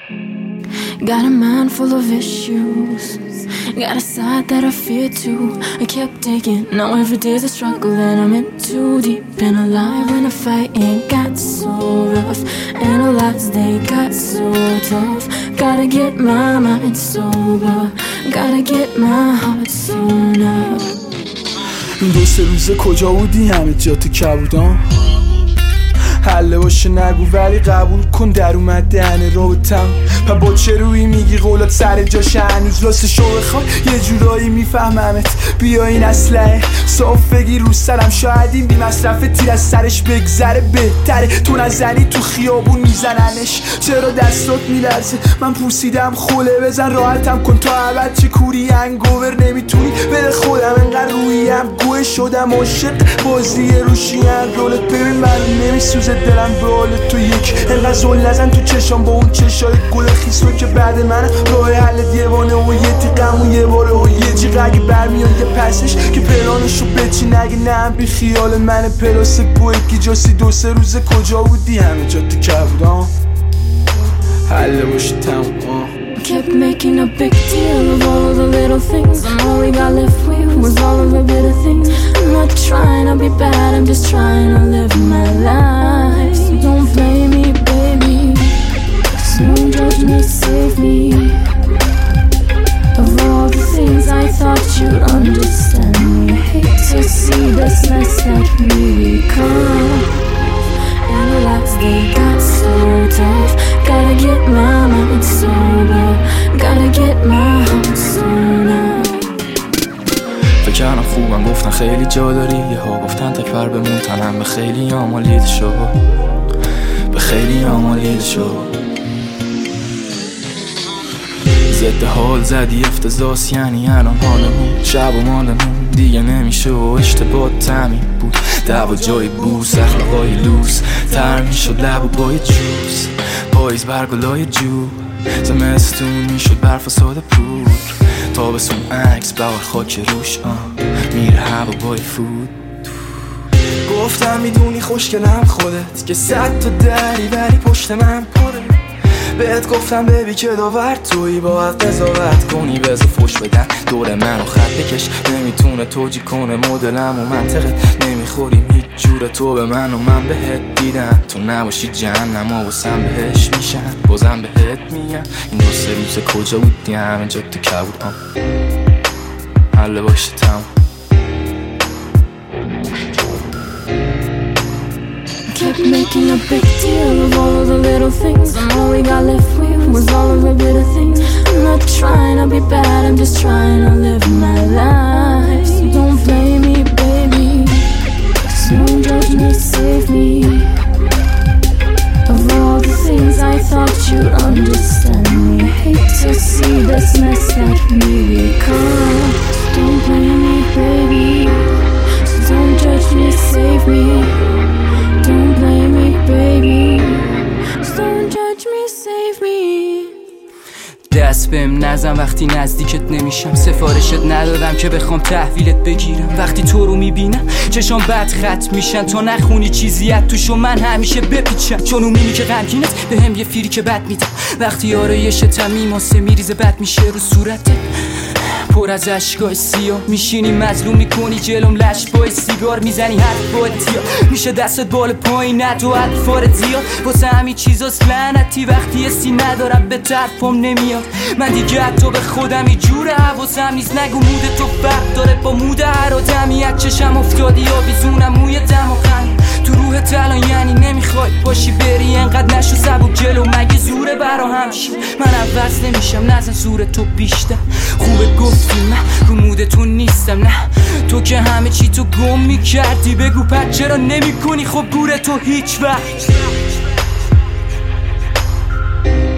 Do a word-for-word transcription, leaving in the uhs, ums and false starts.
Got a mind full of issues, got a side that I fear too. I kept taking, now every day's a struggle and I'm in too deep in a lie when the fight ain't got so rough and the lies they got so tough. Gotta get my mind sober, gotta get my heart sewn up. دو سه روزه کجا بودی؟ همه جا تو کبودم. حله باشه نگو ولی قبول کن در اومد دهنه رابطم. پا با چه روی میگی قولات سر جاشه هنوز راستشو بخوای یه جورایی میفهممت. بیا این اسلحه صاف بگی رو سرم، شاید این بی مصرف تیر از سرش بگذره بهتره. تو نزنی تو خیابون میزننش، چرا دستات میلرزه؟ من پوسیدم خوله بزن راحتم کن تا ابد. چه کوری انگوور نمیتونی بده خودم انقدر رویم گوه شدم عاشق بازی روشیم رولت. ببین من نمیسوزه دلم به حال تو یک انقدر زل نزن تو چشام با اون چشای گل خیسو که بعد من راه حل دیوانه و یه تیقم و یه باره و یه جیغ اگه برمیان یه پسش که پلانشو بچی نگه نه بی خیال من پلاس گوه که جاسی. دو سه روزه کجا بودی؟ همه جا تو کبودم. حله باشی تمام. Kept making a big deal of all of the little things, and all we got left with was all of the bitter things. I'm not trying to be bad, I'm just trying to live my life. So don't blame me, baby, so don't judge me, save me. Of all the things I thought you'd understand me, I hate to see this mess that we become. And the lights they got so tough. Gotta get my mind sober, gotta get my heart sewn up. فکرم خوبم گفتن خیلی جا داری، یه ها گفتن تکبر بمون تنم به خیلی آمالید شو، به خیلی آمالید شو. ضد حال زدی افتضاس یعنی الان حالمون شب و مالمون دیگه نمیشه و اشتباه تمیم بود. دعوا جای بوس اخلاقای لوس تر میشد لب و بای جوز. پاییز برگلای جو زمستون میشد برف و ساده پور. تابستون عکس بوار خاک روش آن میره هوا بای فود. گفتم میدونی خوشگلم خودت که صد تا دری بری پشت من پره. بهت گفتم ببی که داور توی باید قضاوت کنی بذار فوش بدن دور منو خط بکش. نمیتونه توجی کنه مدلم و منطقت نمیخوریم هیچ جور تو به من و من بهت دیدم. تو نباشی جهنم ها واسم بهش میشن بازم بهت میگم. این دو سه روز کجا بودی؟ همه جا تو کبود آم حله باشه تمام. Kept making a big deal of all of the little things, and all we got left with was all of the bitter things. I'm not trying to be bad, I'm just trying to live my life. So don't blame me, baby, so don't judge me, save me. Of all the things I thought you'd understand me, I hate to see this mess that we become. So don't blame me, baby, so don't judge me, save me. Don't blame me, baby, so don't judge me, save me. دست بهم نزن وقتی نزدیکت نمیشم. سفارشت ندادم که بخوام تحویلت بگیرم. وقتی تو رو میبینم چشام بد خط میشن تا نخونی چیزیت توشو من همیشه بپیچم. چون اون میمی که غمگینت به هم یه فیری که بد میدم. وقتی آرایشتم میماسه میریزه بد میشه رو صورتت پر از اشکای سیاه. میشینی مظلوم میکنی جلوم لش بای سیگار میزنی حرف با اتیا. میشه دستت بال پایین نه تو حرفارت زیاد. واسه همین چیزاست لعنتی وقتی حسی ندارم به طرفم نمیاد. من دیگه حتی به خودم یه جوره حواسم نیست. نگو مود تو فرق داره با مود هر آدمی. از چشم افتادی آویزونم موی دم و خند تو روحت الان یعنی نمیخوای باشی بری. انقدر نشو سبک جلو مگه زوره برا همشی. من عوض نمیشم نزن زور تو بیشتر. خوبه گفتی من رو مود تو نیستم نه تو که همه چی تو گم میکردی. بگو پس چرا نمی کنی خب گوره تو هیچ وقت.